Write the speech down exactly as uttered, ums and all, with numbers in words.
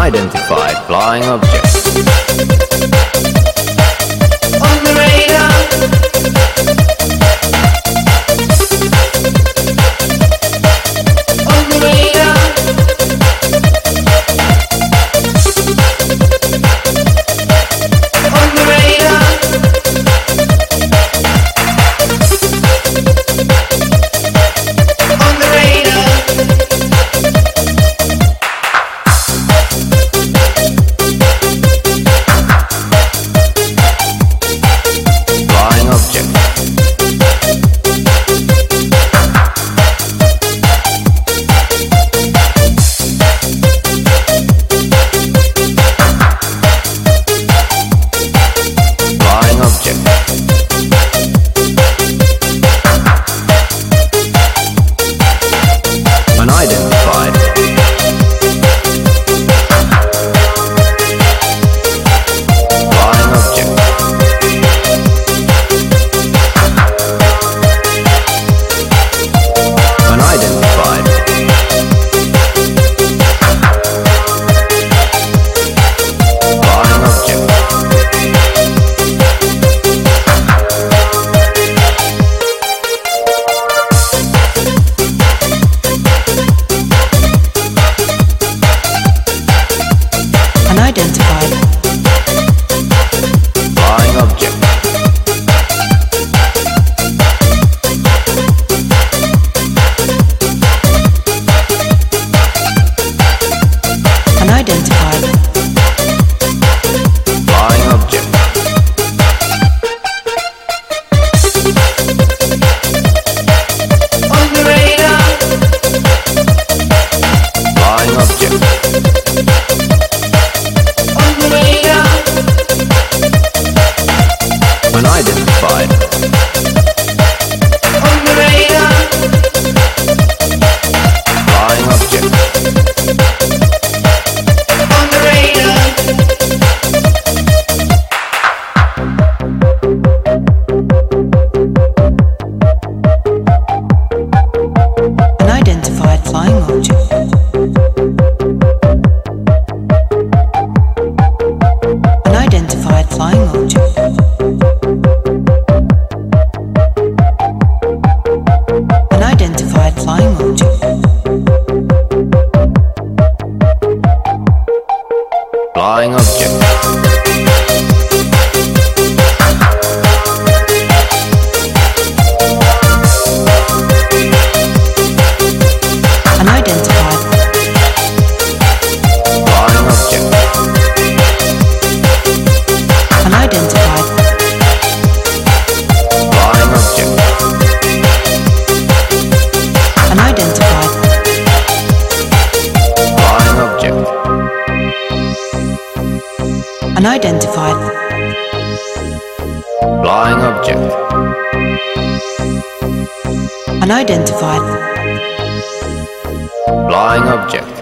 Unidentified flying object. On the radar. On the radar. On the radar. On the radar. Unidentified. Flying object. Unidentified. Flying object. Unidentified. Flying object. Unidentified. Flying object. On the radar. Flying object. On the radar. Unidentified. On the radar. Flying object. On the radar. Unidentified flying object. Unidentified flying object. Unidentified flying object. Flying object. Unidentified. Flying object. Unidentified. Flying object. Unidentified. Flying object. Unidentified. Flying object. Unidentified. Flying object.